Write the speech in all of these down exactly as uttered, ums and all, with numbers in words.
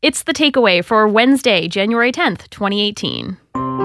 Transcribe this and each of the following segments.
It's The Takeaway for Wednesday, January tenth, twenty eighteen.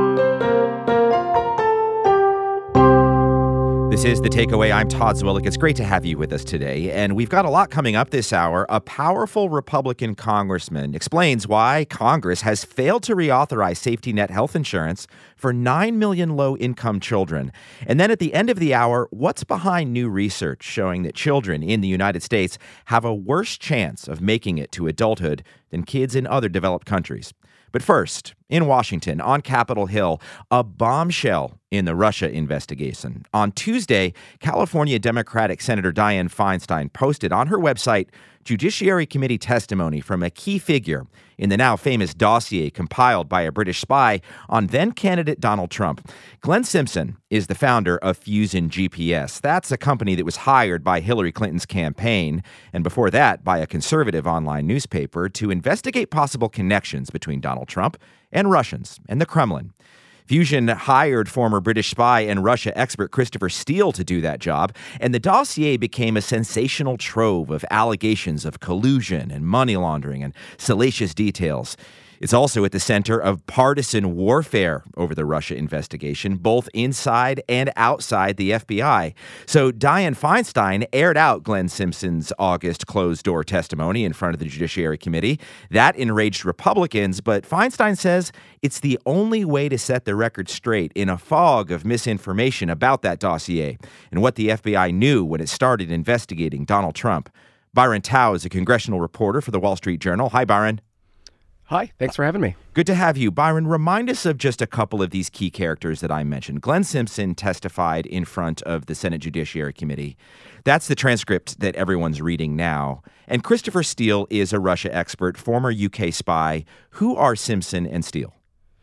This is The Takeaway. I'm Todd Zwillich. It's great to have you with us today. And we've got a lot coming up this hour. A powerful Republican congressman explains why Congress has failed to reauthorize safety net health insurance for nine million low-income children. And then at the end of the hour, what's behind new research showing that children in the United States have a worse chance of making it to adulthood than kids in other developed countries. But first, in Washington, on Capitol Hill, a bombshell in the Russia investigation. On Tuesday, California Democratic Senator Dianne Feinstein posted on her website Judiciary Committee testimony from a key figure in the now famous dossier compiled by a British spy on then-candidate Donald Trump. Glenn Simpson is the founder of Fusion G P S. That's a company that was hired by Hillary Clinton's campaign, and before that, by a conservative online newspaper, to investigate possible connections between Donald Trump and Russians and the Kremlin. Fusion hired former British spy and Russia expert Christopher Steele to do that job, and the dossier became a sensational trove of allegations of collusion and money laundering and salacious details. It's also at the center of partisan warfare over the Russia investigation, both inside and outside the F B I. So Dianne Feinstein aired out Glenn Simpson's August closed-door testimony in front of the Judiciary Committee. That enraged Republicans, but Feinstein says it's the only way to set the record straight in a fog of misinformation about that dossier and what the F B I knew when it started investigating Donald Trump. Byron Tao is a congressional reporter for the Wall Street Journal. Hi, Byron. Hi, thanks for having me. Good to have you. Byron, remind us of just a couple of these key characters that I mentioned. Glenn Simpson testified in front of the Senate Judiciary Committee. That's the transcript that everyone's reading now. And Christopher Steele is a Russia expert, former U K spy. Who are Simpson and Steele?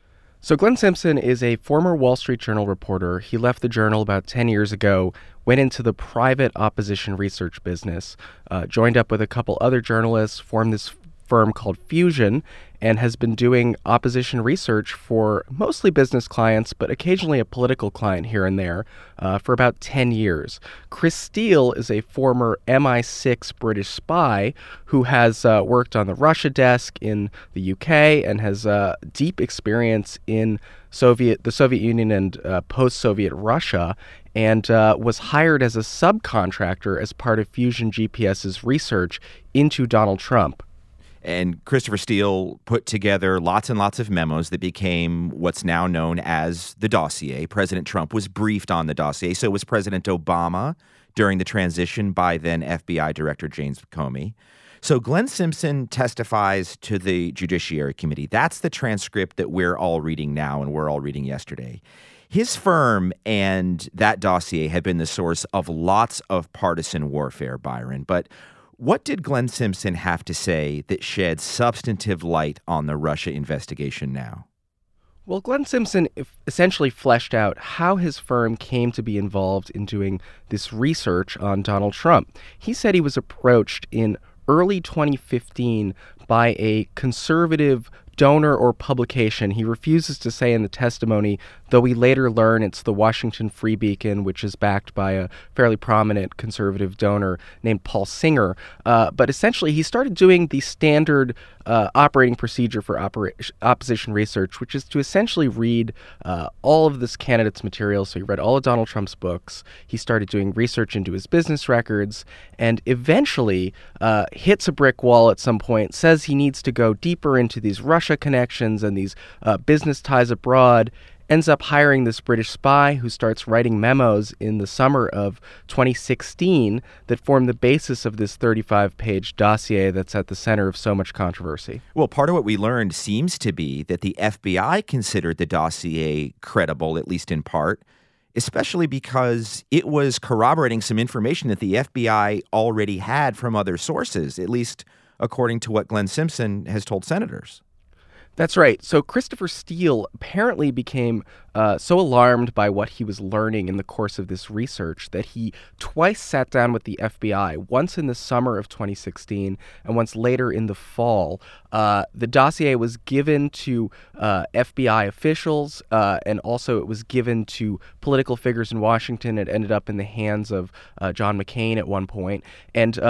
So Glenn Simpson is a former Wall Street Journal reporter. He left the Journal about ten years ago, went into the private opposition research business, uh, joined up with a couple other journalists, formed this firm called Fusion, and has been doing opposition research for mostly business clients, but occasionally a political client here and there, uh, for about ten years. Chris Steele is a former M I six British spy who has uh, worked on the Russia desk in the U K and has uh, deep experience in Soviet, the Soviet Union and uh, post-Soviet Russia, and uh, was hired as a subcontractor as part of Fusion GPS's research into Donald Trump. And Christopher Steele put together lots and lots of memos that became what's now known as the dossier. President Trump was briefed on the dossier. So was President Obama during the transition by then F B I Director James Comey. So Glenn Simpson testifies to the Judiciary Committee. That's the transcript that we're all reading now and we're all reading yesterday. His firm and that dossier had been the source of lots of partisan warfare, Byron. But what did Glenn Simpson have to say that sheds substantive light on the Russia investigation now? Well, Glenn Simpson essentially fleshed out how his firm came to be involved in doing this research on Donald Trump. He said he was approached in early twenty fifteen by a conservative donor or publication. He refuses to say in the testimony, though we later learn it's the Washington Free Beacon, which is backed by a fairly prominent conservative donor named Paul Singer. Uh, but essentially, he started doing the standard uh, operating procedure for opera- opposition research, which is to essentially read uh, all of this candidate's material. So he read all of Donald Trump's books. He started doing research into his business records, and eventually uh, hits a brick wall at some point, says he needs to go deeper into these Russia connections and these uh, business ties abroad, ends up hiring this British spy who starts writing memos in the summer of twenty sixteen that form the basis of this thirty-five page dossier that's at the center of so much controversy. Well, part of what we learned seems to be that the F B I considered the dossier credible, at least in part, especially because it was corroborating some information that the F B I already had from other sources, at least according to what Glenn Simpson has told senators. That's right. So Christopher Steele apparently became uh, so alarmed by what he was learning in the course of this research that he twice sat down with the F B I, once in the summer of twenty sixteen and once later in the fall. Uh, the dossier was given to uh, F B I officials, uh, and also it was given to political figures in Washington. It ended up in the hands of uh, John McCain at one point. And uh,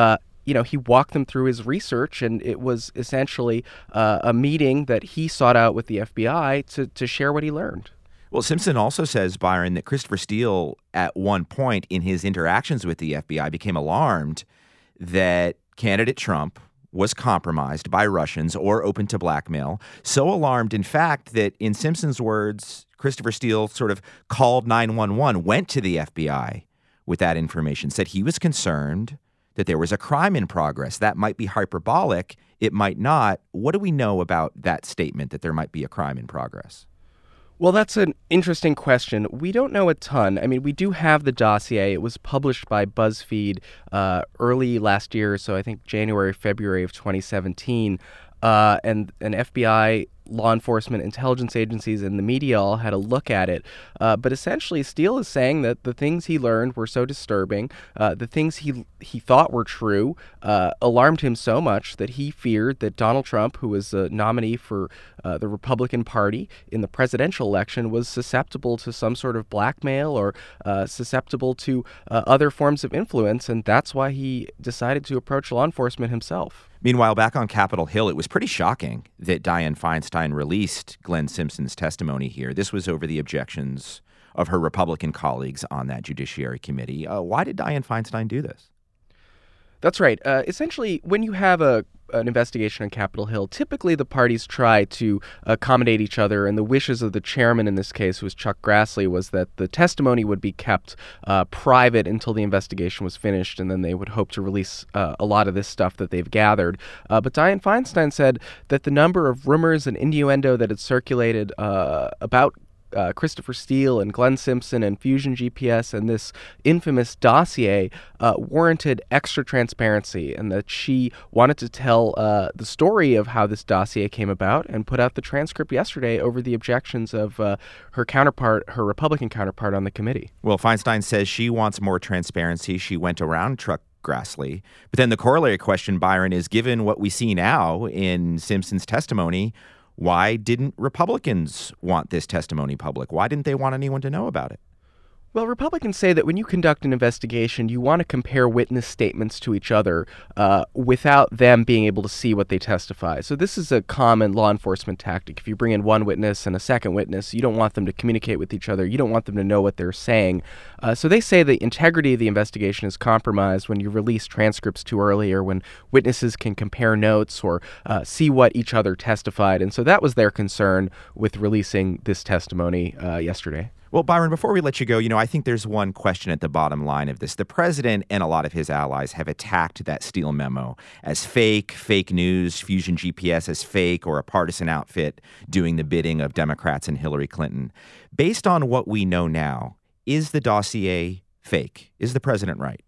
you know, he walked them through his research, and it was essentially uh, a meeting that he sought out with the F B I to, to share what he learned. Well, Simpson also says, Byron, that Christopher Steele, at one point in his interactions with the F B I, became alarmed that candidate Trump was compromised by Russians or open to blackmail. So alarmed, in fact, that in Simpson's words, Christopher Steele sort of called nine one one, went to the F B I with that information, said he was concerned that there was a crime in progress. That might be hyperbolic. It might not. What do we know about that statement, that there might be a crime in progress? Well, that's an interesting question. We don't know a ton. I mean, we do have the dossier. It was published by BuzzFeed uh, early last year, so I think January, February of twenty seventeen. Uh, and an F B I, law enforcement, intelligence agencies, and the media all had a look at it. Uh, but essentially, Steele is saying that the things he learned were so disturbing, uh, the things he he thought were true, uh, alarmed him so much that he feared that Donald Trump, who was a nominee for uh, the Republican Party in the presidential election, was susceptible to some sort of blackmail or uh, susceptible to uh, other forms of influence, and that's why he decided to approach law enforcement himself. Meanwhile, back on Capitol Hill, it was pretty shocking that Dianne Feinstein released Glenn Simpson's testimony here. This was over the objections of her Republican colleagues on that Judiciary Committee. Uh, why did Dianne Feinstein do this? That's right. Uh, essentially, when you have a an investigation on Capitol Hill, typically the parties try to accommodate each other, and the wishes of the chairman in this case, who was Chuck Grassley, was that the testimony would be kept uh, private until the investigation was finished, and then they would hope to release uh, a lot of this stuff that they've gathered. Uh, but Dianne Feinstein said that the number of rumors and innuendo that had circulated uh, about Uh, Christopher Steele and Glenn Simpson and Fusion G P S and this infamous dossier uh, warranted extra transparency, and that she wanted to tell uh, the story of how this dossier came about and put out the transcript yesterday over the objections of uh, her counterpart, her Republican counterpart on the committee. Well, Feinstein says she wants more transparency. She went around Chuck Grassley. But then the corollary question, Byron, is given what we see now in Simpson's testimony, why didn't Republicans want this testimony public? Why didn't they want anyone to know about it? Well, Republicans say that when you conduct an investigation, you want to compare witness statements to each other uh, without them being able to see what they testify. So this is a common law enforcement tactic. If you bring in one witness and a second witness, you don't want them to communicate with each other. You don't want them to know what they're saying. Uh, so they say the integrity of the investigation is compromised when you release transcripts too early, or when witnesses can compare notes or uh, see what each other testified. And so that was their concern with releasing this testimony uh, yesterday. Well, Byron, before we let you go, you know, I think there's one question at the bottom line of this. The president and a lot of his allies have attacked that Steele memo as fake, fake news, Fusion G P S as fake, or a partisan outfit doing the bidding of Democrats and Hillary Clinton. Based on what we know now, is the dossier fake? Is the president right?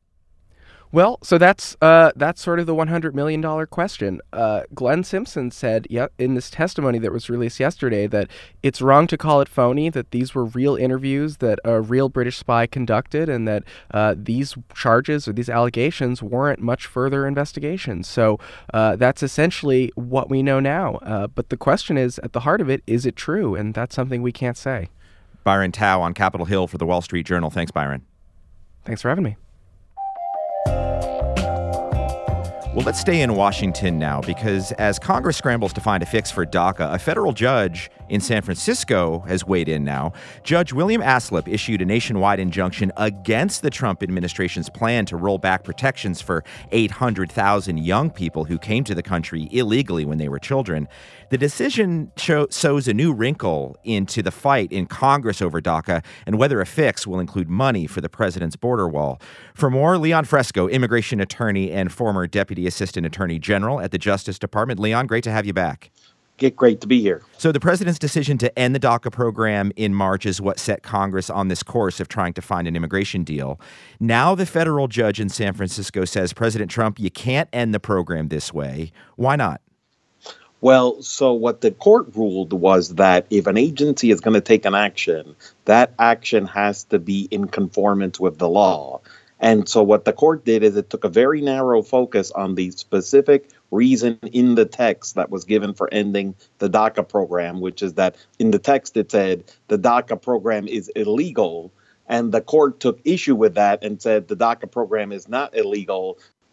Well, so that's uh, that's sort of the one hundred million dollars question. Uh, Glenn Simpson said yeah, in this testimony that was released yesterday that it's wrong to call it phony, that these were real interviews that a real British spy conducted, and that uh, these charges or these allegations warrant much further investigation. So uh, that's essentially what we know now. Uh, but the question is, at the heart of it, is it true? And that's something we can't say. Byron Tao on Capitol Hill for the Wall Street Journal. Thanks, Byron. Thanks for having me. Well, let's stay in Washington now, because as Congress scrambles to find a fix for DACA, a federal judge in San Francisco has weighed in now. Judge William Aslip issued a nationwide injunction against the Trump administration's plan to roll back protections for eight hundred thousand young people who came to the country illegally when they were children. The decision show, sows a new wrinkle into the fight in Congress over DACA and whether a fix will include money for the president's border wall. For more, Leon Fresco, immigration attorney and former deputy assistant attorney general at the Justice Department. Leon, great to have you back. Get great to be here. So the president's decision to end the DACA program in March is what set Congress on this course of trying to find an immigration deal. Now the federal judge in San Francisco says, President Trump, you can't end the program this way. Why not? Well, so what the court ruled was that if an agency is going to take an action, that action has to be in conformance with the law. And so what the court did is it took a very narrow focus on the specific reason in the text that was given for ending the DACA program, which is that in the text it said the DACA program is illegal. And the court took issue with that and said the DACA program is not illegal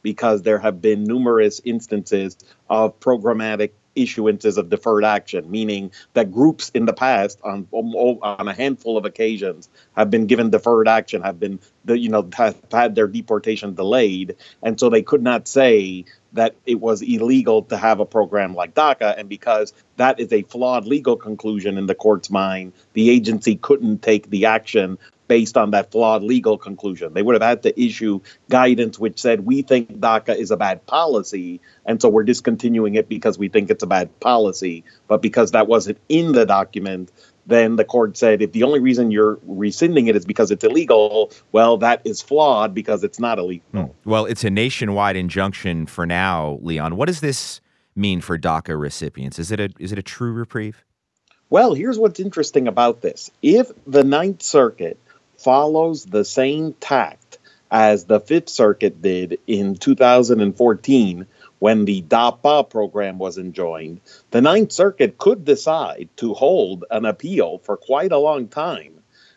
because there have been numerous instances of programmatic issuances of deferred action, meaning that groups in the past, on on a handful of occasions, have been given deferred action, have been, you know, have had their deportation delayed, and so they could not say that it was illegal to have a program like DACA, and because that is a flawed legal conclusion in the court's mind, the agency couldn't take the action based on that flawed legal conclusion. They would have had to issue guidance which said, we think DACA is a bad policy, and so we're discontinuing it because we think it's a bad policy. But because that wasn't in the document, then the court said, if the only reason you're rescinding it is because it's illegal, well, that is flawed because it's not illegal. Mm. Well, it's a nationwide injunction for now, Leon. What does this mean for DACA recipients? Is it a is it a true reprieve? Well, here's what's interesting about this. If the Ninth Circuit follows the same tact as the Fifth Circuit did in two thousand fourteen when the DAPA program was enjoined, the Ninth Circuit could decide to hold an appeal for quite a long time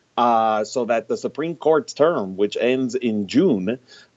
uh, so that the Supreme Court's term, which ends in June,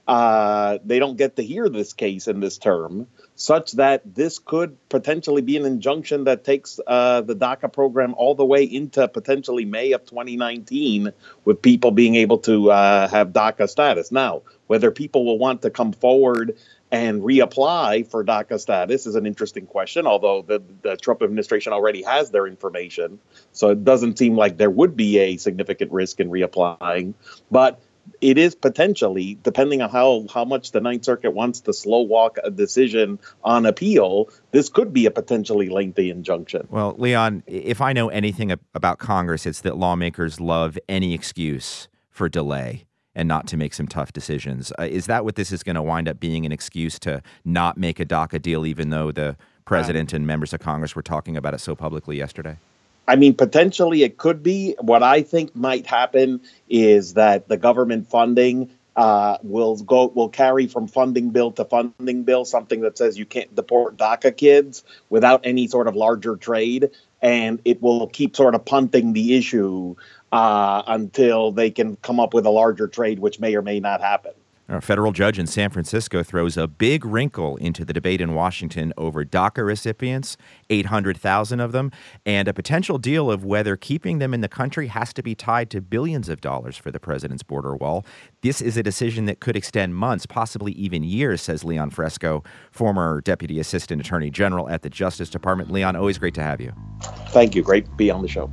uh, they don't get to hear this case in this term, such that this could potentially be an injunction that takes uh, the DACA program all the way into potentially May of twenty nineteen, with people being able to uh, have DACA status. Now, whether people will want to come forward and reapply for DACA status is an interesting question, although the, the Trump administration already has their information. So it doesn't seem like there would be a significant risk in reapplying. But it is potentially, depending on how, how much the Ninth Circuit wants to slow walk a decision on appeal, this could be a potentially lengthy injunction. Well, Leon, if I know anything about Congress, it's that lawmakers love any excuse for delay and not to make some tough decisions. Uh, is that what this is going to wind up being, an excuse to not make a DACA deal, even though the president and members of Congress were talking about it so publicly yesterday? I mean, potentially it could be. What I think might happen is that the government funding uh, will go will carry from funding bill to funding bill, something that says you can't deport DACA kids without any sort of larger trade. And it will keep sort of punting the issue uh, until they can come up with a larger trade, which may or may not happen. A federal judge in San Francisco throws a big wrinkle into the debate in Washington over DACA recipients, eight hundred thousand of them, and a potential deal of whether keeping them in the country has to be tied to billions of dollars for the president's border wall. This is a decision that could extend months, possibly even years, says Leon Fresco, former Deputy Assistant Attorney General at the Justice Department. Leon, always great to have you. Thank you. Great to be on the show.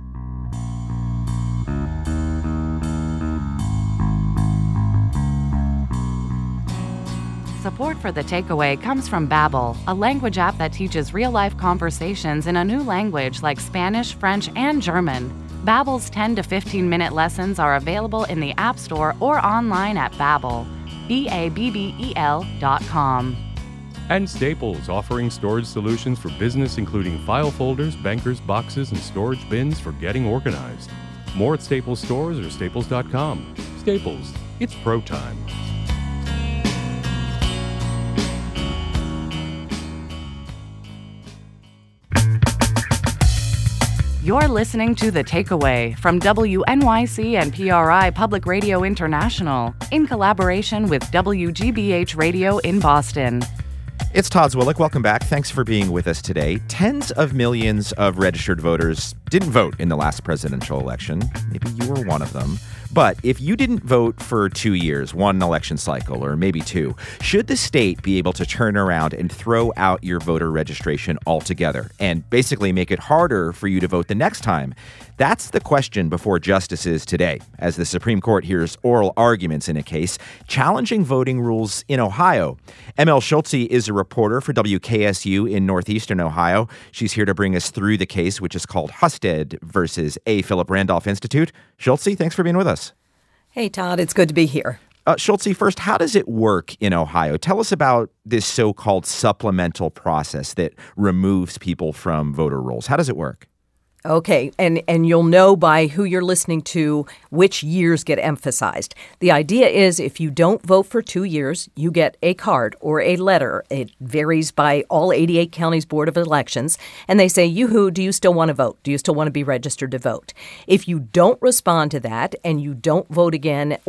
Support for The Takeaway comes from Babbel, a language app that teaches real-life conversations in a new language like Spanish, French, and German. Babbel's ten to fifteen minute lessons are available in the App Store or online at Babbel, B A B B E L dot com. And Staples, offering storage solutions for business including file folders, bankers, boxes, and storage bins for getting organized. More at Staples stores or staples dot com. Staples, it's pro time. You're listening to The Takeaway from W N Y C and P R I Public Radio International in collaboration with W G B H Radio in Boston. It's Todd Zwillich. Welcome back. Thanks for being with us today. Tens of millions of registered voters didn't vote in the last presidential election. Maybe you were one of them. But if you didn't vote for two years, one election cycle, or maybe two, should the state be able to turn around and throw out your voter registration altogether and basically make it harder for you to vote the next time? That's the question before justices today, as the Supreme Court hears oral arguments in a case challenging voting rules in Ohio. M L Schultze is a reporter for W K S U in northeastern Ohio. She's here to bring us through the case, which is called Husted versus A. Philip Randolph Institute. Schultze, thanks for being with us. Hey, Todd, it's good to be here. Uh, Schultze, first, how does it work in Ohio? Tell us about this so-called supplemental process that removes people from voter rolls. How does it work? Okay, and, and you'll know by who you're listening to which years get emphasized. The idea is if you don't vote for two years, you get a card or a letter. It varies by all eighty-eight counties Board of Elections. And they say, yoo-hoo, do you still want to vote? Do you still want to be registered to vote? If you don't respond to that and you don't vote again, or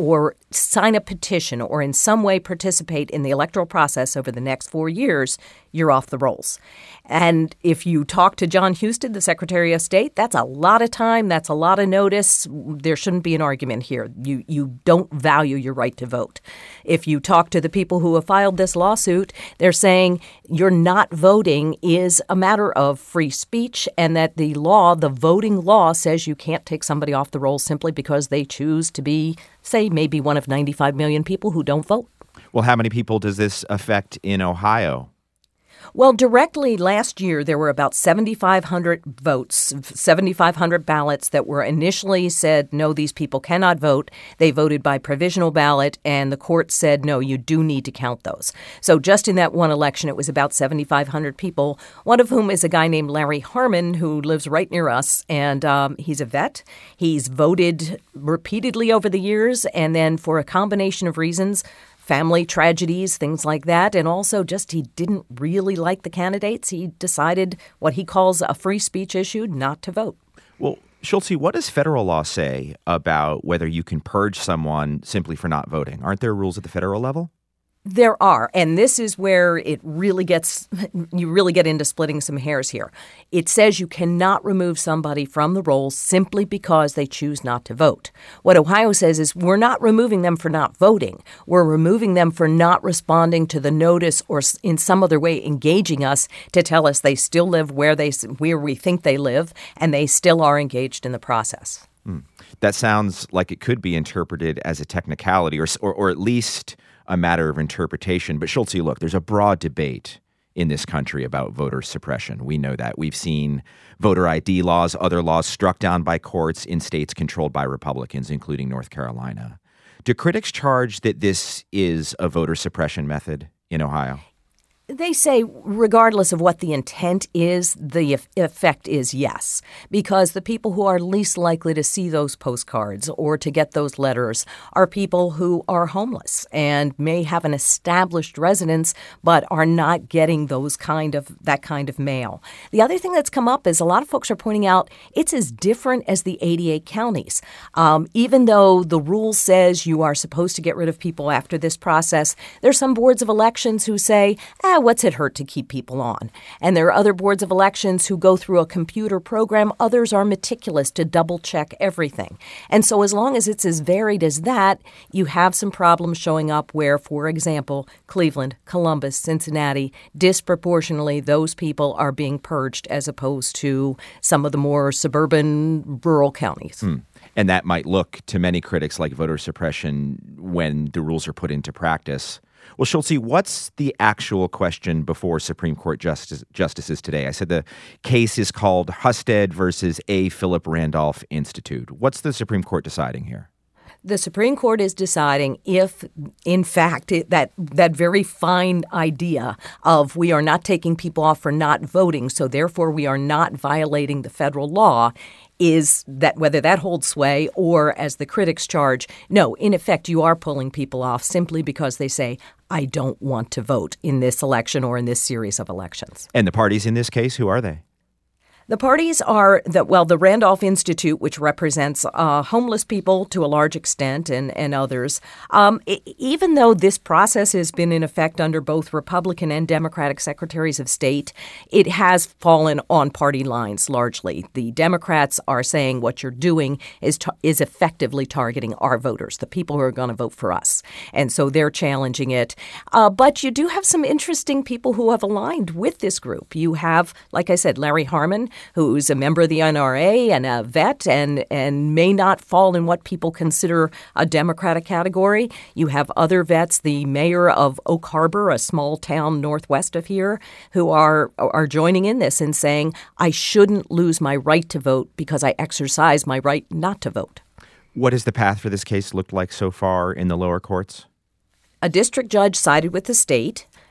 sign a petition or in some way participate in the electoral process over the next four years, you're off the rolls. And if you talk to John Husted, the Secretary of State, that's a lot of time. That's a lot of notice. There shouldn't be an argument here. You you don't value your right to vote. If you talk to the people who have filed this lawsuit, they're saying you're not voting is a matter of free speech and that the law, the voting law, says you can't take somebody off the rolls simply because they choose to be, say, maybe one of ninety-five million people who don't vote. Well, how many people does this affect in Ohio? Well, directly last year, there were about seventy-five hundred votes, seventy-five hundred ballots that were initially said, no, these people cannot vote. They voted by provisional ballot, and the court said, no, you do need to count those. So just in that one election, it was about seventy-five hundred people, one of whom is a guy named Larry Harmon, who lives right near us, and um, he's a vet. He's voted repeatedly over the years, and then for a combination of reasons, family tragedies, things like that, and also just he didn't really like the candidates. He decided what he calls a free speech issue not to vote. Well, Schulze, what does federal law say about whether you can purge someone simply for not voting? Aren't there rules at the federal level? There are, and this is where it really gets, you really get into splitting some hairs here. It says you cannot remove somebody from the rolls simply because they choose not to vote. What Ohio says is we're not removing them for not voting. We're removing them for not responding to the notice or in some other way engaging us to tell us they still live where they where we think they live and they still are engaged in the process. Hmm. That sounds like it could be interpreted as a technicality or or, or at least a matter of interpretation. But Schulze, look, there's a broad debate in this country about voter suppression. We know that. We've seen voter I D laws, other laws struck down by courts in states controlled by Republicans, including North Carolina. Do critics charge that this is a voter suppression method in Ohio? They say regardless of what the intent is, the effect is yes, because the people who are least likely to see those postcards or to get those letters are people who are homeless and may have an established residence but are not getting those kind of that kind of mail. The other thing that's come up is a lot of folks are pointing out it's as different as the eighty-eight counties. Um, even though the rule says you are supposed to get rid of people after this process, there's some boards of elections who say, ah, what's it hurt to keep people on? And there are other boards of elections who go through a computer program. Others are meticulous to double check everything. And so as long as it's as varied as that, you have some problems showing up where, for example, Cleveland, Columbus, Cincinnati, disproportionately those people are being purged as opposed to some of the more suburban rural counties. Hmm. And that might look to many critics like voter suppression when the rules are put into practice. Well, Schulze, what's the actual question before Supreme Court justice, justices today? I said the case is called Husted versus A. Philip Randolph Institute. What's the Supreme Court deciding here? The Supreme Court is deciding if, in fact, it, that that very fine idea of we are not taking people off for not voting, so therefore we are not violating the federal law, is that whether that holds sway or, as the critics charge, no, in effect, you are pulling people off simply because they say, I don't want to vote in this election or in this series of elections. And the parties in this case, who are they? The parties are, the, well, the Randolph Institute, which represents uh, homeless people to a large extent and, and others. Um, it, even though this process has been in effect under both Republican and Democratic secretaries of state, it has fallen on party lines largely. The Democrats are saying what you're doing is ta- is effectively targeting our voters, the people who are going to vote for us. And so they're challenging it. Uh, but you do have some interesting people who have aligned with this group. You have, like I said, Larry Harmon, who's a member of the N R A and a vet and, and may not fall in what people consider a Democratic category. You have other vets, the mayor of Oak Harbor, a small town northwest of here, who are are joining in this and saying, I shouldn't lose my right to vote because I exercise my right not to vote. What has the path for this case looked like so far in the lower courts? A district judge sided with the state.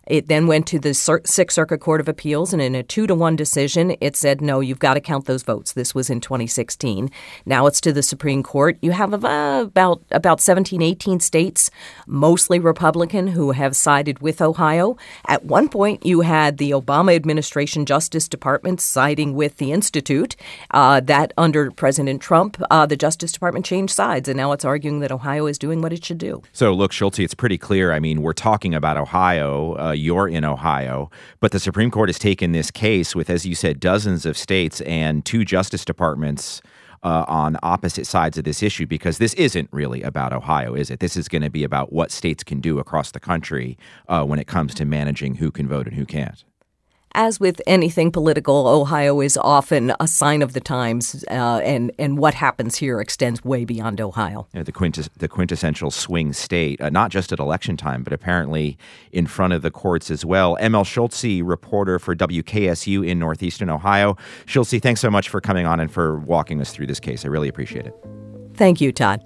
It then went to the Sixth Circuit Court of Appeals, and in a two to one decision, it said, no, you've got to count those votes. This was in twenty sixteen. Now it's to the Supreme Court. You have uh, about about seventeen, eighteen states, mostly Republican, who have sided with Ohio. At one point, you had the Obama administration Justice Department siding with the Institute. Uh, that under President Trump, uh, the Justice Department changed sides, and now it's arguing that Ohio is doing what it should do. So, look, Schulte, it's pretty clear. I mean, we're talking about Ohio. Uh, you're in Ohio. But the Supreme Court has taken this case with, as you said, dozens of states and two Justice Departments uh, on opposite sides of this issue, because this isn't really about Ohio, is it? This is going to be about what states can do across the country uh, when it comes to managing who can vote and who can't. As with anything political, Ohio is often a sign of the times, uh, and, and what happens here extends way beyond Ohio. You know, the, quintes- the quintessential swing state, uh, not just at election time, but apparently in front of the courts as well. M L Schulze, reporter for W K S U in Northeastern Ohio. Schulze, thanks so much for coming on and for walking us through this case. I really appreciate it. Thank you, Todd.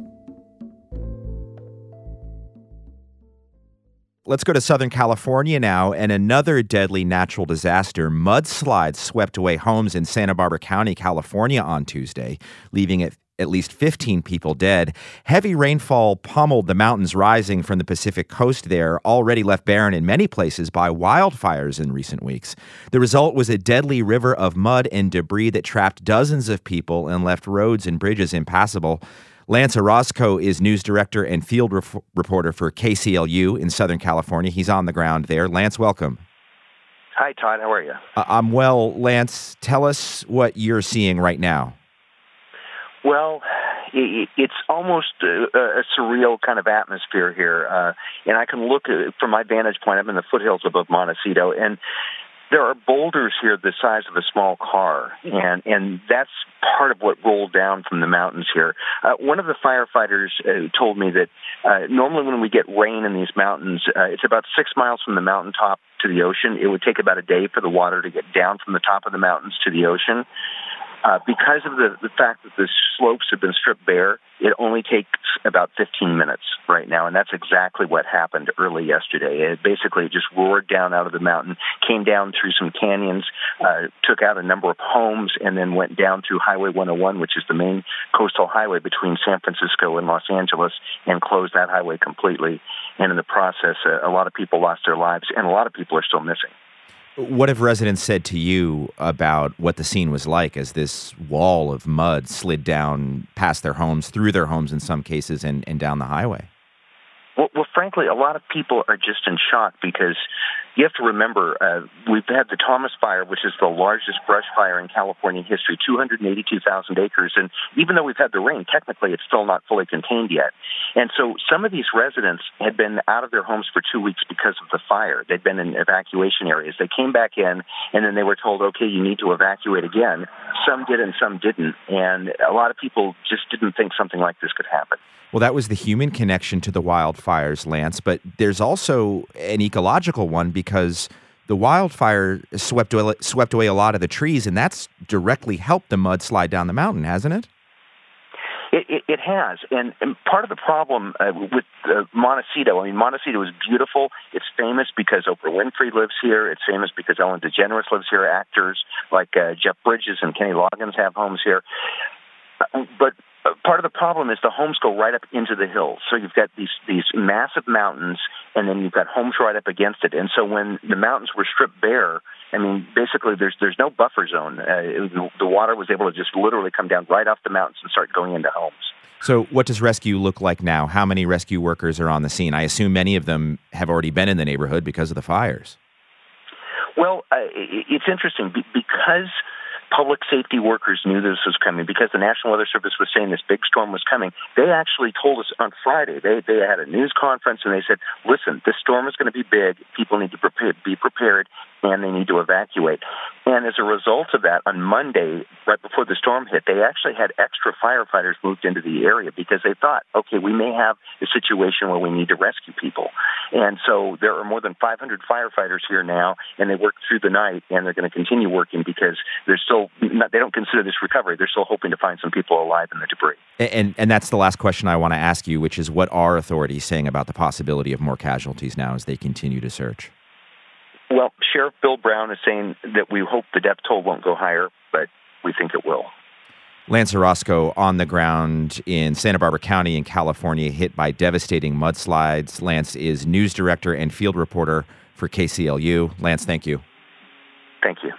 Let's go to Southern California now, and another deadly natural disaster. Mudslides swept away homes in Santa Barbara County, California on Tuesday, leaving at, at least fifteen people dead. Heavy rainfall pummeled the mountains rising from the Pacific coast there, already left barren in many places by wildfires in recent weeks. The result was a deadly river of mud and debris that trapped dozens of people and left roads and bridges impassable. Lance Orozco is news director and field ref- reporter for K C L U in Southern California. He's on the ground there. Lance, welcome. Hi, Todd. How are you? Uh, I'm well. Lance, tell us what you're seeing right now. Well, it, it's almost a, a surreal kind of atmosphere here. Uh, and I can look at, from my vantage point, I'm in the foothills above Montecito, and there are boulders here the size of a small car, and, and that's part of what rolled down from the mountains here. Uh, one of the firefighters uh, told me that uh, normally when we get rain in these mountains, uh, it's about six miles from the mountaintop to the ocean. It would take about a day for the water to get down from the top of the mountains to the ocean. Uh, because of the, the fact that the slopes have been stripped bare, it only takes about fifteen minutes right now, and that's exactly what happened early yesterday. It basically just roared down out of the mountain, came down through some canyons, uh, took out a number of homes, and then went down through Highway one oh one, which is the main coastal highway between San Francisco and Los Angeles, and closed that highway completely. And in the process, uh, a lot of people lost their lives, and a lot of people are still missing. What have residents said to you about what the scene was like as this wall of mud slid down past their homes, through their homes in some cases, and, and down the highway? Well, well, frankly, a lot of people are just in shock because you have to remember uh, we've had the Thomas Fire, which is the largest brush fire in California history, two hundred eighty-two thousand acres. And even though we've had the rain, technically it's still not fully contained yet. And so some of these residents had been out of their homes for two weeks because of the fire. They'd been in evacuation areas. They came back in, and then they were told, okay, you need to evacuate again. Some did and some didn't. And a lot of people just didn't think something like this could happen. Well, that was the human connection to the wildfires, Lance, but there's also an ecological one because the wildfire swept away, swept away a lot of the trees, and that's directly helped the mud slide down the mountain, hasn't it? It, it, it has, and, and part of the problem uh, with uh, Montecito, I mean, Montecito is beautiful. It's famous because Oprah Winfrey lives here. It's famous because Ellen DeGeneres lives here. Actors like uh, Jeff Bridges and Kenny Loggins have homes here. Uh, but part of the problem is the homes go right up into the hills. So you've got these these massive mountains, and then you've got homes right up against it. And so when the mountains were stripped bare, I mean, basically there's there's no buffer zone. Uh, it, the water was able to just literally come down right off the mountains and start going into homes. So what does rescue look like now? How many rescue workers are on the scene? I assume many of them have already been in the neighborhood because of the fires. Well, uh, it, it's interesting be- because public safety workers knew this was coming, because the National Weather Service was saying this big storm was coming. They actually told us on Friday, they they had a news conference, and they said, listen, this storm is going to be big. People need to prepare, be prepared, and they need to evacuate. And as a result of that, on Monday, right before the storm hit, they actually had extra firefighters moved into the area because they thought, okay, we may have a situation where we need to rescue people. And so there are more than five hundred firefighters here now, and they work through the night, and they're going to continue working because they're still not, they don't consider this recovery. They're still hoping to find some people alive in the debris. And and that's the last question I want to ask you, which is what are authorities saying about the possibility of more casualties now as they continue to search? Well, Sheriff Bill Brown is saying that we hope the death toll won't go higher, but we think it will. Lance Orozco on the ground in Santa Barbara County in California, hit by devastating mudslides. Lance is news director and field reporter for K C L U. Lance, thank you. Thank you.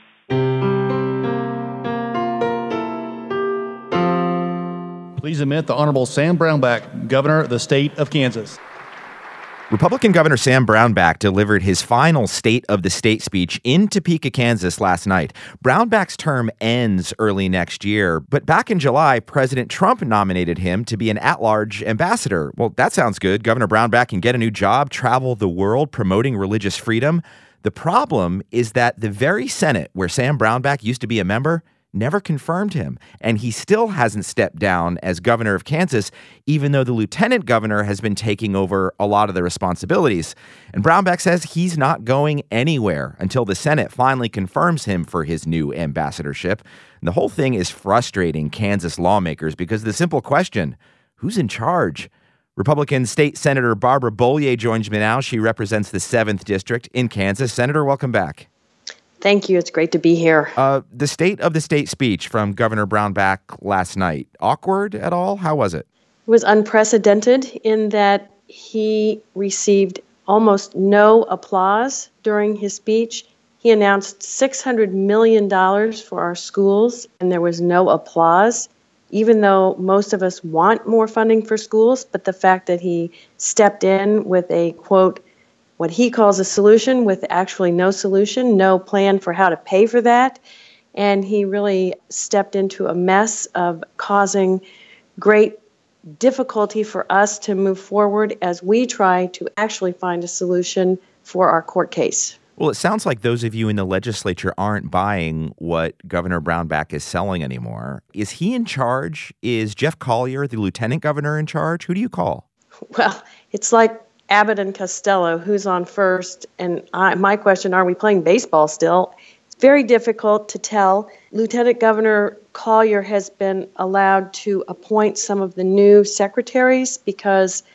Please admit the Honorable Sam Brownback, Governor of the State of Kansas. Republican Governor Sam Brownback delivered his final State of the State speech in Topeka, Kansas last night. Brownback's term ends early next year, but back in July, President Trump nominated him to be an at-large ambassador. Well, that sounds good. Governor Brownback can get a new job, travel the world promoting religious freedom. The problem is that the very Senate where Sam Brownback used to be a member never confirmed him, and he still hasn't stepped down as governor of Kansas, even though the lieutenant governor has been taking over a lot of the responsibilities. And Brownback says he's not going anywhere until the Senate finally confirms him for his new ambassadorship. And the whole thing is frustrating Kansas lawmakers because the simple question, who's in charge? Republican State Senator Barbara Bollier joins me now. She represents the seventh District in Kansas. Senator, welcome back. Thank you. It's great to be here. Uh, the State of the State speech from Governor Brownback last night, awkward at all? How was it? It was unprecedented in that he received almost no applause during his speech. He announced six hundred million dollars for our schools, and there was no applause, even though most of us want more funding for schools. But the fact that he stepped in with a, quote, what he calls a solution with actually no solution, no plan for how to pay for that. And he really stepped into a mess of causing great difficulty for us to move forward as we try to actually find a solution for our court case. Well, it sounds like those of you in the legislature aren't buying what Governor Brownback is selling anymore. Is he in charge? Is Jeff Collier, the lieutenant governor, in charge? Who do you call? Well, it's like Abbott and Costello, who's on first? And I, my question, are we playing baseball still? It's very difficult to tell. Lieutenant Governor Collier has been allowed to appoint some of the new secretaries because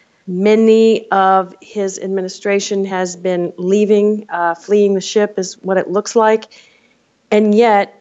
many of his administration has been leaving, uh, fleeing the ship is what it looks like. And yet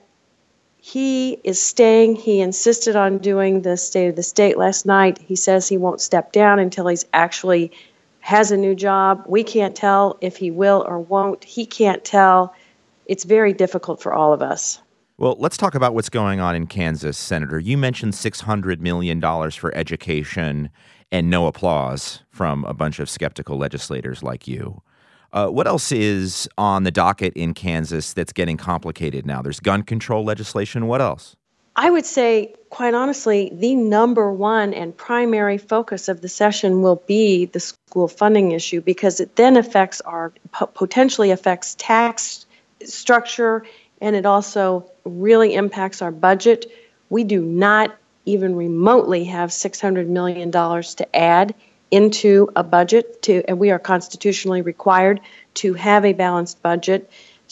he is staying. He insisted on doing the State of the State last night. He says he won't step down until he's actually has a new job. We can't tell if he will or won't. He can't tell. It's very difficult for all of us. Well, let's talk about what's going on in Kansas, Senator. You mentioned six hundred million dollars for education and no applause from a bunch of skeptical legislators like you. Uh, what else is on the docket in Kansas that's getting complicated now? There's gun control legislation. What else? I would say, quite honestly, the number one and primary focus of the session will be the school funding issue because it then affects our, potentially affects tax structure, and it also really impacts our budget. We do not even remotely have six hundred million dollars to add into a budget, to, and we are constitutionally required to have a balanced budget.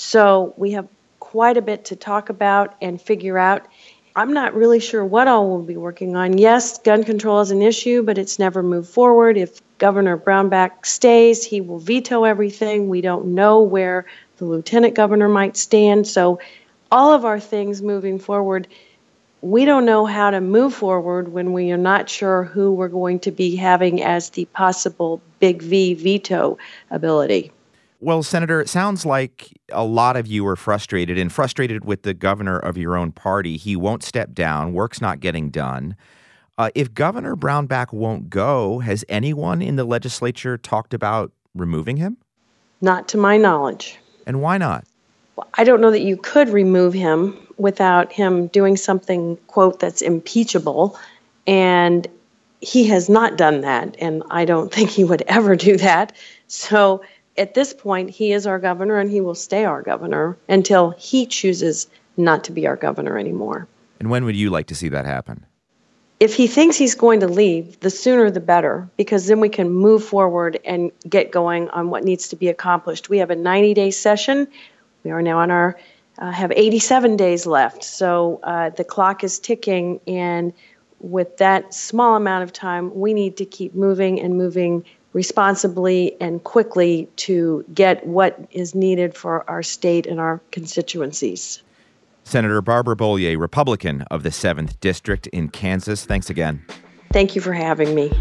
So we have quite a bit to talk about and figure out. I'm not really sure what all we'll be working on. Yes, gun control is an issue, but it's never moved forward. If Governor Brownback stays, he will veto everything. We don't know where the lieutenant governor might stand. So all of our things moving forward, we don't know how to move forward when we are not sure who we're going to be having as the possible big V veto ability. Well, Senator, it sounds like a lot of you are frustrated and frustrated with the governor of your own party. He won't step down. Work's not getting done. Uh, if Governor Brownback won't go, has anyone in the legislature talked about removing him? Not to my knowledge. And why not? Well, I don't know that you could remove him without him doing something, quote, that's impeachable. And he has not done that. And I don't think he would ever do that. So at this point, he is our governor, and he will stay our governor until he chooses not to be our governor anymore. And when would you like to see that happen? If he thinks he's going to leave, the sooner the better, because then we can move forward and get going on what needs to be accomplished. We have a ninety-day session. We are now on our, uh, have eighty-seven days left. So uh, the clock is ticking, and with that small amount of time, we need to keep moving and moving responsibly and quickly to get what is needed for our state and our constituencies. Senator Barbara Bollier, Republican of the seventh District in Kansas, thanks again. Thank you for having me.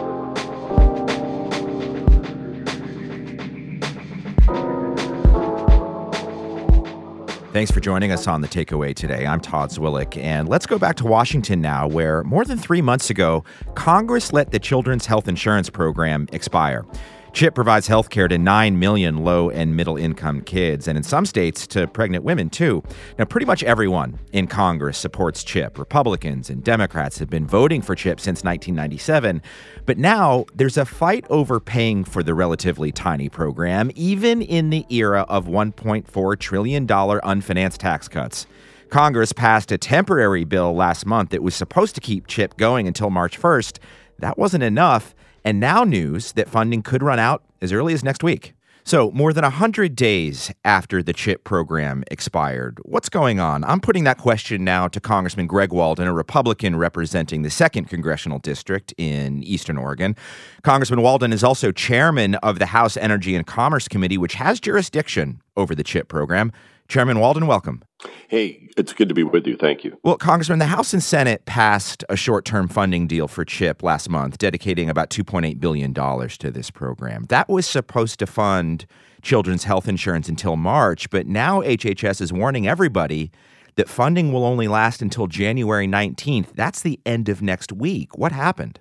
Thanks for joining us on The Takeaway today. I'm Todd Zwillich, and let's go back to Washington now, where more than three months ago, Congress let the Children's Health Insurance Program expire. CHIP provides health care to nine million low and middle income kids, and in some states to pregnant women, too. Now, pretty much everyone in Congress supports CHIP. Republicans and Democrats have been voting for CHIP since nineteen ninety-seven. But now there's a fight over paying for the relatively tiny program, even in the era of one point four trillion dollars unfinanced tax cuts. Congress passed a temporary bill last month that was supposed to keep CHIP going until March first. That wasn't enough. And now news that funding could run out as early as next week. So more than one hundred days after the CHIP program expired, what's going on? I'm putting that question now to Congressman Greg Walden, a Republican representing the second Congressional District in Eastern Oregon. Congressman Walden is also chairman of the House Energy and Commerce Committee, which has jurisdiction over the CHIP program. Chairman Walden, welcome. Hey, it's good to be with you. Thank you. Well, Congressman, the House and Senate passed a short-term funding deal for CHIP last month, dedicating about two point eight billion dollars to this program. That was supposed to fund children's health insurance until March, but now H H S is warning everybody that funding will only last until January nineteenth. That's the end of next week. What happened?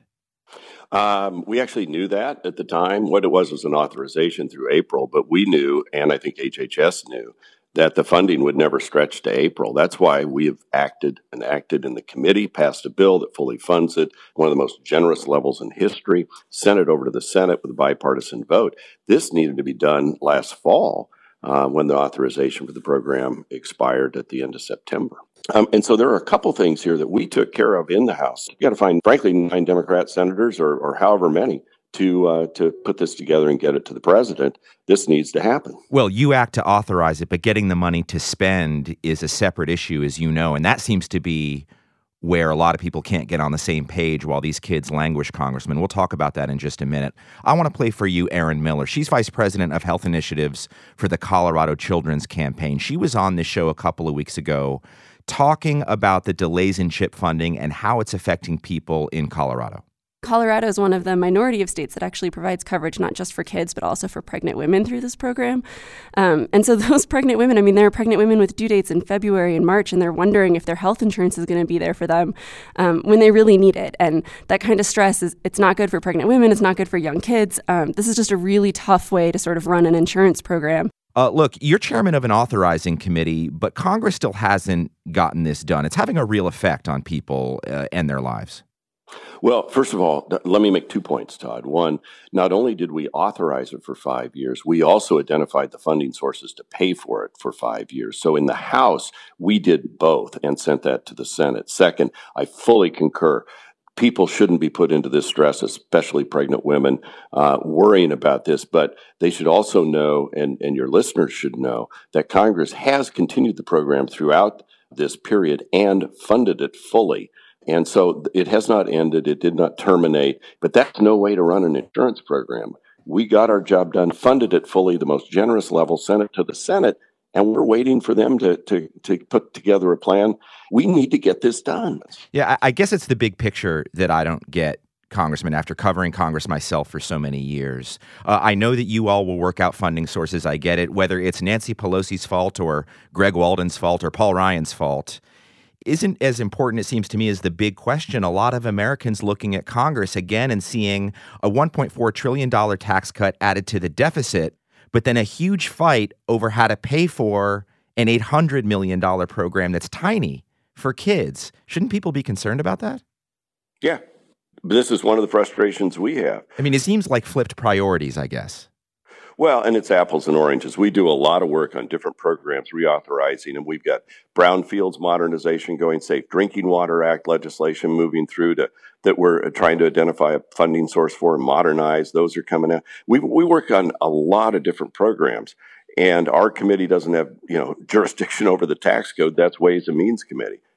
Um, we actually knew that at the time. What it was was an authorization through April, but we knew, and I think H H S knew, that the funding would never stretch to April. That's why we have acted and acted in the committee, passed a bill that fully funds it, one of the most generous levels in history, sent it over to the Senate with a bipartisan vote. This needed to be done last fall uh, when the authorization for the program expired at the end of September. Um, and so there are a couple things here that we took care of in the House. You got to find, frankly, nine Democrat senators or, or however many to uh, to put this together and get it to the president. This needs to happen. Well, you act to authorize it, but getting the money to spend is a separate issue, as you know, and that seems to be where a lot of people can't get on the same page while these kids languish, Congressman. We'll talk about that in just a minute. I want to play for you Erin Miller. She's Vice President of Health Initiatives for the Colorado Children's Campaign. She was on this show a couple of weeks ago talking about the delays in CHIP funding and how it's affecting people in Colorado. Colorado is one of the minority of states that actually provides coverage not just for kids, but also for pregnant women through this program. Um, and so those pregnant women, I mean, there are pregnant women with due dates in February and March, and they're wondering if their health insurance is going to be there for them um, when they really need it. And that kind of stress, is it's not good for pregnant women. It's not good for young kids. Um, this is just a really tough way to sort of run an insurance program. Uh, look, you're chairman of an authorizing committee, but Congress still hasn't gotten this done. It's having a real effect on people uh, and their lives. Well, first of all, let me make two points, Todd. One, not only did we authorize it for five years, we also identified the funding sources to pay for it for five years. So in the House, we did both and sent that to the Senate. Second, I fully concur. People shouldn't be put into this stress, especially pregnant women, uh, worrying about this. But they should also know, and, and your listeners should know, that Congress has continued the program throughout this period and funded it fully. And so it has not ended. It did not terminate. But that's no way to run an insurance program. We got our job done, funded it fully, the most generous level, sent it to the Senate, and we're waiting for them to, to, to put together a plan. We need to get this done. Yeah, I guess it's the big picture that I don't get, Congressman, after covering Congress myself for so many years. Uh, I know that you all will work out funding sources. I get it. Whether it's Nancy Pelosi's fault or Greg Walden's fault or Paul Ryan's fault isn't as important, it seems to me, as the big question. A lot of Americans looking at Congress again and seeing a one point four trillion dollars tax cut added to the deficit, but then a huge fight over how to pay for an eight hundred million dollars program that's tiny for kids. Shouldn't people be concerned about that? Yeah. This is one of the frustrations we have. I mean, it seems like flipped priorities, I guess. Well, and it's apples and oranges. We do a lot of work on different programs, reauthorizing, and we've got brownfields modernization going, Safe Drinking Water Act legislation moving through to that we're trying to identify a funding source for and modernize. Those are coming out. We we work on a lot of different programs, and our committee doesn't have, you know, jurisdiction over the tax code. That's Ways and Means Committee.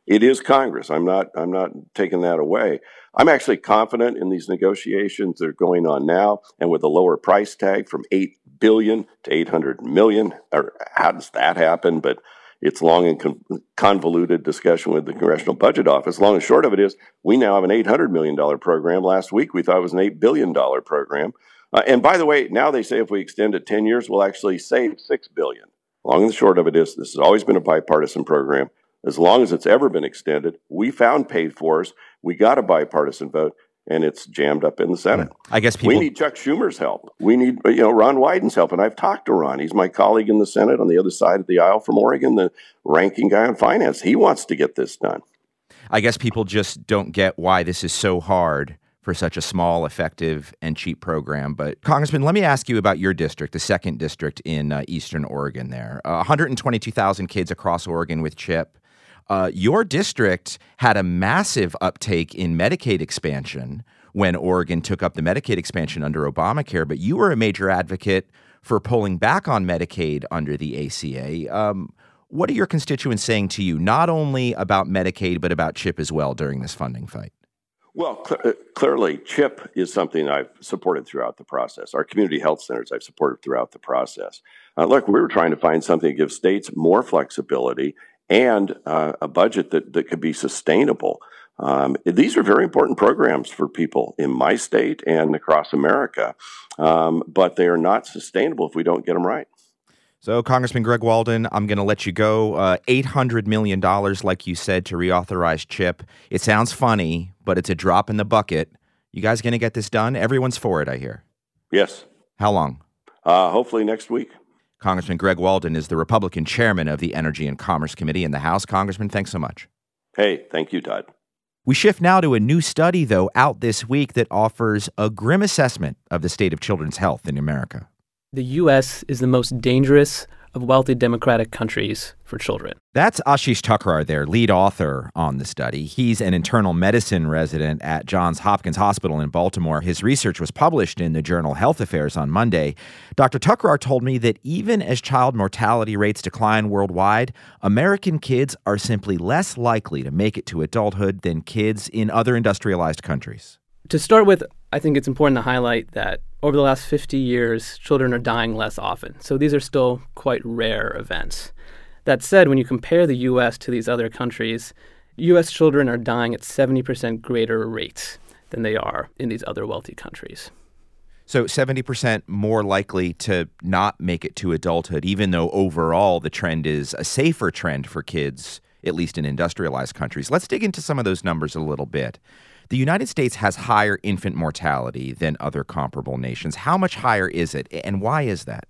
It is Congress. I'm not. I'm not taking that away. I'm actually confident in these negotiations that are going on now, and with a lower price tag from eight billion to eight hundred million. Or how does that happen? But it's long and con- convoluted discussion with the Congressional Budget Office. Long and short of it is, we now have an eight hundred million dollars program. Last week, we thought it was an eight billion dollars program. Uh, and by the way, now they say if we extend it ten years, we'll actually save six billion dollars. Long and short of it is, this has always been a bipartisan program. As long as it's ever been extended, we found paid-fors. We got a bipartisan vote, and it's jammed up in the Senate. I guess people... We need Chuck Schumer's help. We need, you know, Ron Wyden's help. And I've talked to Ron. He's my colleague in the Senate on the other side of the aisle from Oregon, the ranking guy on finance. He wants to get this done. I guess people just don't get why this is so hard for such a small, effective, and cheap program. But Congressman, let me ask you about your district, the second district in uh, Eastern Oregon there. Uh, one hundred twenty-two thousand kids across Oregon with CHIP. Uh, your district had a massive uptake in Medicaid expansion when Oregon took up the Medicaid expansion under Obamacare, but you were a major advocate for pulling back on Medicaid under the A C A. Um, what are your constituents saying to you, not only about Medicaid, but about CHIP as well during this funding fight? Well, cl- clearly, CHIP is something I've supported throughout the process. Our community health centers I've supported throughout the process. Uh, look, we were trying to find something that gives states more flexibility and uh, a budget that, that could be sustainable. Um, these are very important programs for people in my state and across America, um, but they are not sustainable if we don't get them right. So, Congressman Greg Walden, I'm going to let you go. Uh, eight hundred million dollars, like you said, to reauthorize CHIP. It sounds funny, but it's a drop in the bucket. You guys going to get this done? Everyone's for it, I hear. Yes. How long? Uh, hopefully next week. Congressman Greg Walden is the Republican chairman of the Energy and Commerce Committee in the House. Congressman, thanks so much. Hey, thank you, Todd. We shift now to a new study, though, out this week that offers a grim assessment of the state of children's health in America. The U S is the most dangerous of wealthy democratic countries for children. That's Ashish Thakrar, their lead author on the study. He's an internal medicine resident at Johns Hopkins Hospital in Baltimore. His research was published in the journal Health Affairs on Monday. Doctor Thakrar told me that even as child mortality rates decline worldwide, American kids are simply less likely to make it to adulthood than kids in other industrialized countries. To start with, I think it's important to highlight that over the last fifty years, children are dying less often. So these are still quite rare events. That said, when you compare the U S to these other countries, U S children are dying at seventy percent greater rates than they are in these other wealthy countries. So seventy percent more likely to not make it to adulthood, even though overall the trend is a safer trend for kids, at least in industrialized countries. Let's dig into some of those numbers a little bit. The United States has higher infant mortality than other comparable nations. How much higher is it, and why is that?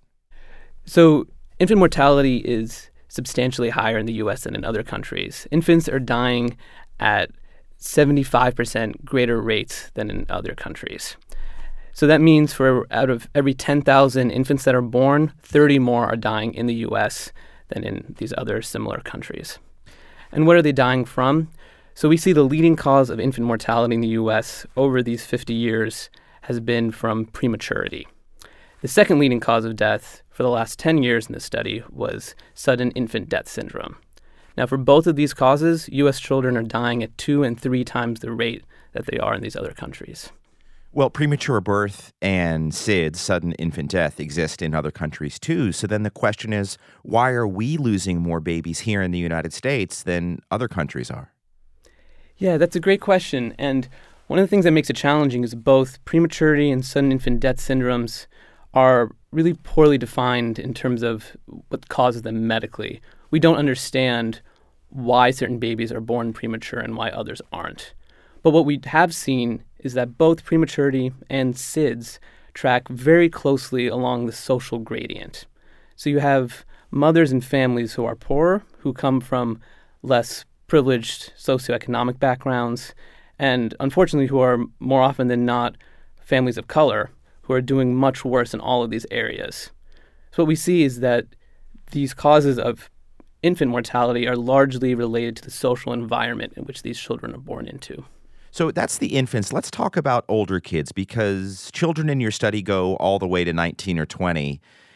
So infant mortality is substantially higher in the U S than in other countries. Infants are dying at seventy-five percent greater rates than in other countries. So that means for out of every ten thousand infants that are born, thirty more are dying in the U S than in these other similar countries. And what are they dying from? So we see the leading cause of infant mortality in the U S over these fifty years has been from prematurity. The second leading cause of death for the last ten years in this study was sudden infant death syndrome. Now, for both of these causes, U S children are dying at two and three times the rate that they are in these other countries. Well, premature birth and S I D S, sudden infant death, exist in other countries too. So then the question is, why are we losing more babies here in the United States than other countries are? Yeah, that's a great question. And one of the things that makes it challenging is both prematurity and sudden infant death syndromes are really poorly defined in terms of what causes them medically. We don't understand why certain babies are born premature and why others aren't. But what we have seen is that both prematurity and S I D S track very closely along the social gradient. So you have mothers and families who are poorer, who come from less privileged socioeconomic backgrounds, and unfortunately who are more often than not families of color who are doing much worse in all of these areas. So what we see is that these causes of infant mortality are largely related to the social environment in which these children are born into. So that's the infants. Let's talk about older kids, because children in your study go all the way to nineteen or twenty.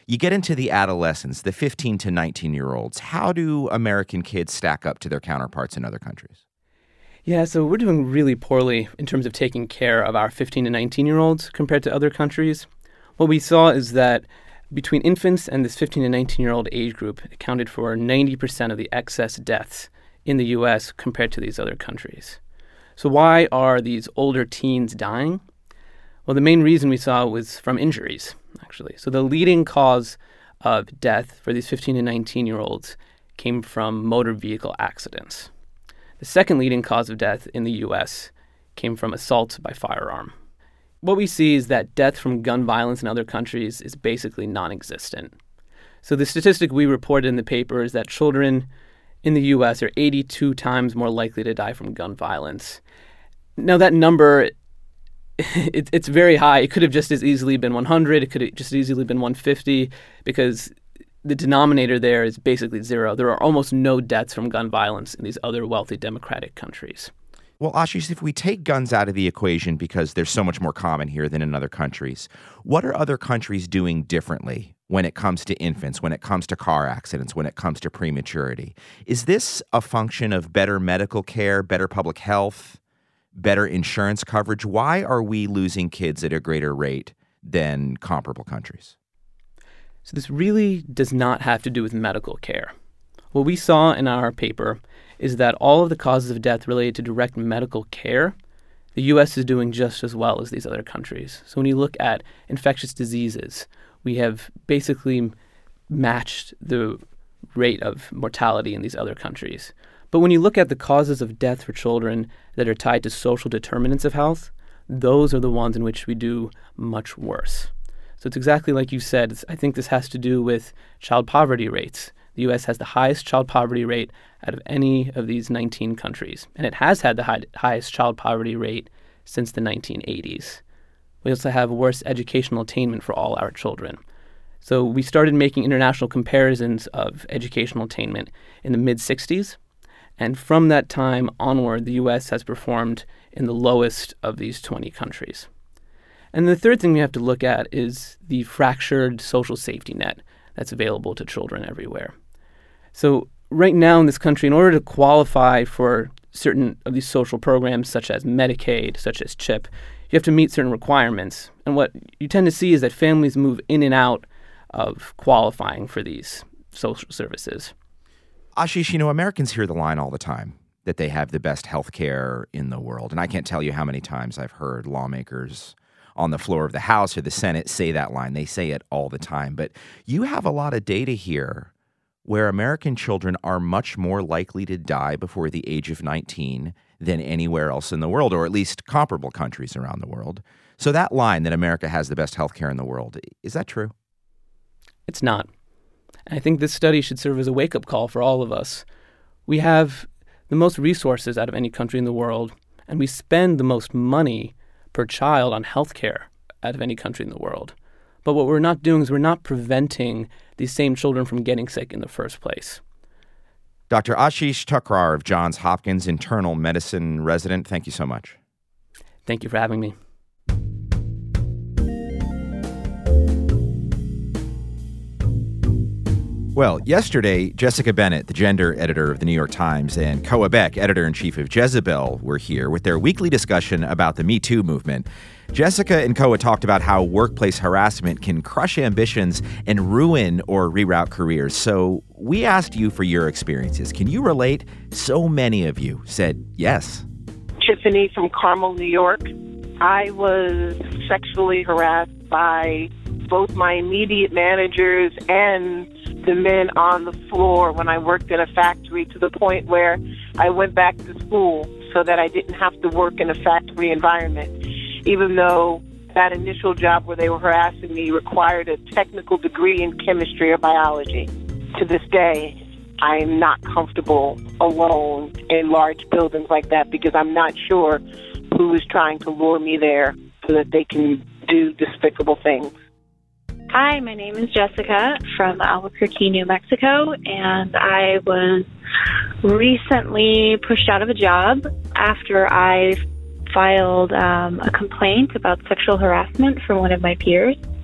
You get into the adolescents, the fifteen to nineteen-year-olds. How do American kids stack up to their counterparts in other countries? Yeah, so we're doing really poorly in terms of taking care of our fifteen to nineteen-year-olds compared to other countries. What we saw is that between infants and this fifteen to nineteen-year-old age group accounted for ninety percent of the excess deaths in the U S compared to these other countries. So why are these older teens dying? Well, the main reason we saw was from injuries, actually. So the leading cause of death for these fifteen to nineteen-year-olds came from motor vehicle accidents. The second leading cause of death in the U S came from assault by firearm. What we see is that death from gun violence in other countries is basically non-existent. So the statistic we reported in the paper is that children in the U S are eighty-two times more likely to die from gun violence. Now that number, it, it's very high. It could have just as easily been one hundred. It could have just as easily been one hundred fifty because the denominator there is basically zero. There are almost no deaths from gun violence in these other wealthy democratic countries. Well, Ashish, if we take guns out of the equation because they're so much more common here than in other countries, what are other countries doing differently when it comes to infants, when it comes to car accidents, when it comes to prematurity? Is this a function of better medical care, better public health, better insurance coverage? Why are we losing kids at a greater rate than comparable countries? So this really does not have to do with medical care. What we saw in our paper is that all of the causes of death related to direct medical care, the U S is doing just as well as these other countries. So when you look at infectious diseases, we have basically matched the rate of mortality in these other countries. But when you look at the causes of death for children that are tied to social determinants of health, those are the ones in which we do much worse. So it's exactly like you said. I think this has to do with child poverty rates. The U S has the highest child poverty rate out of any of these nineteen countries, and it has had the high, highest child poverty rate since the nineteen eighties. We also have worse educational attainment for all our children. So we started making international comparisons of educational attainment in the mid-sixties, and from that time onward, the U S has performed in the lowest of these twenty countries. And the third thing we have to look at is the fractured social safety net that's available to children everywhere. So right now in this country, in order to qualify for certain of these social programs, such as Medicaid, such as CHIP, you have to meet certain requirements. And what you tend to see is that families move in and out of qualifying for these social services. Ashish, you know, Americans hear the line all the time that they have the best health care in the world. And I can't tell you how many times I've heard lawmakers on the floor of the House or the Senate say that line. They say it all the time. But you have a lot of data here where American children are much more likely to die before the age of nineteen than anywhere else in the world, or at least comparable countries around the world. So that line that America has the best health care in the world, is that true? It's not. I think this study should serve as a wake-up call for all of us. We have the most resources out of any country in the world, and we spend the most money per child on health care out of any country in the world. But what we're not doing is we're not preventing these same children from getting sick in the first place. Doctor Ashish Thakrar of Johns Hopkins Internal Medicine resident, thank you so much. Thank you for having me. Well, yesterday, Jessica Bennett, the gender editor of the New York Times, and Koa Beck, editor-in-chief of Jezebel, were here with their weekly discussion about the Me Too movement. Jessica and Koa talked about how workplace harassment can crush ambitions and ruin or reroute careers. So we asked you for your experiences. Can you relate? So many of you said yes. Tiffany from Carmel, New York. I was sexually harassed by both my immediate managers and the men on the floor when I worked in a factory, to the point where I went back to school so that I didn't have to work in a factory environment, even though that initial job where they were harassing me required a technical degree in chemistry or biology. To this day, I'm not comfortable alone in large buildings like that because I'm not sure who is trying to lure me there so that they can do despicable things. Hi, my name is Jessica from Albuquerque, New Mexico, and I was recently pushed out of a job after I filed um, a complaint about sexual harassment from one of my peers.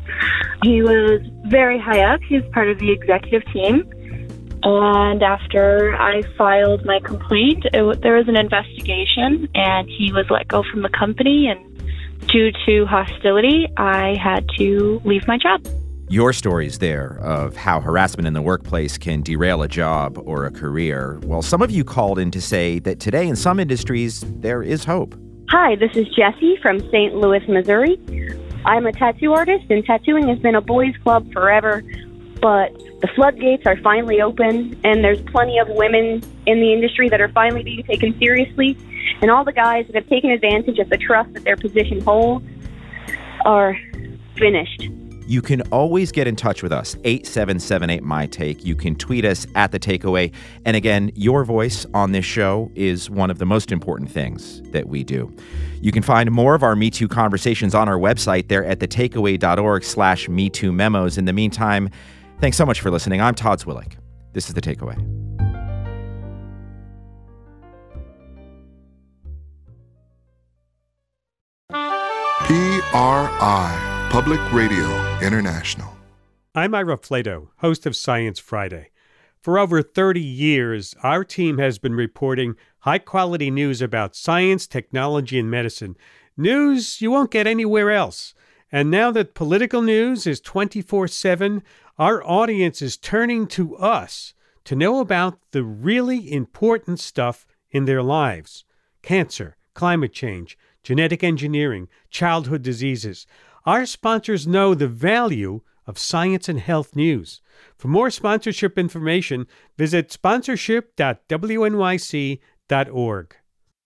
He was very high up. He was part of the executive team. And after I filed my complaint, it, there was an investigation, and he was let go from the company. And due to hostility, I had to leave my job. Your stories there of how harassment in the workplace can derail a job or a career. Well, some of you called in to say that today in some industries, there is hope. Hi, this is Jessie from Saint Louis, Missouri. I'm a tattoo artist, and tattooing has been a boys' club forever, but the floodgates are finally open, and there's plenty of women in the industry that are finally being taken seriously, and all the guys that have taken advantage of the trust that their position holds are finished. You can always get in touch with us, eight seven seven eight, M Y Take. You can tweet us at The Takeaway. And again, your voice on this show is one of the most important things that we do. You can find more of our Me Too conversations on our website there at thetakeaway.org slash Me Too memos. In the meantime, thanks so much for listening. I'm Todd Zwillich. This is The Takeaway. P R I. Public Radio International. I'm Ira Flato, host of Science Friday. For over thirty years, our team has been reporting high-quality news about science, technology, and medicine. News you won't get anywhere else. And now that political news is twenty-four seven, our audience is turning to us to know about the really important stuff in their lives. Cancer, climate change, genetic engineering, childhood diseases. Our sponsors know the value of science and health news. For more sponsorship information, visit sponsorship dot w n y c dot org.